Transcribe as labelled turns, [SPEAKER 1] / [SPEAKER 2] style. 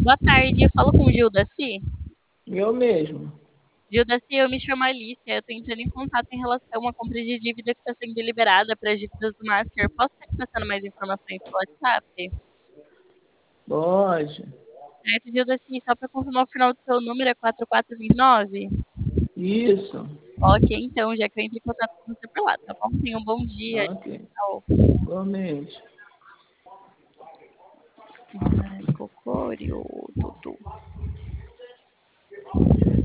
[SPEAKER 1] Boa tarde, eu falo com o Gildaci.
[SPEAKER 2] Eu mesmo.
[SPEAKER 1] Gildaci, eu me chamo Alicia, eu tô entrando em contato em relação a uma compra de dívida que está sendo liberada para as dívidas do Master. Posso estar te passando mais informações pelo WhatsApp?
[SPEAKER 2] Pode.
[SPEAKER 1] Certo, Gildaci, só para confirmar o final do seu número é 4429.
[SPEAKER 2] Isso.
[SPEAKER 1] Ok, então, já que eu entrei em contato com você por lá, tá bom? Tenha um bom dia.
[SPEAKER 2] Ok.
[SPEAKER 1] Tchau.
[SPEAKER 2] Igualmente.
[SPEAKER 1] Cocório, Dudu.